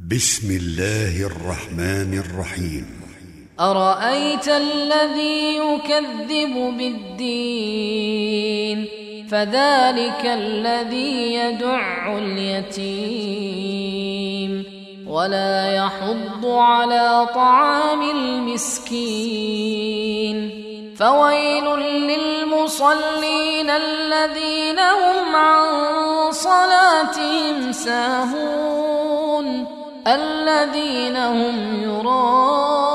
بسم الله الرحمن الرحيم. أرأيت الذي يكذب بالدين فذلك الذي يدع اليتيم ولا يحض على طعام المسكين فويل للمصلين الذين هم عن صلاتهم ساهون الذين هم يراءون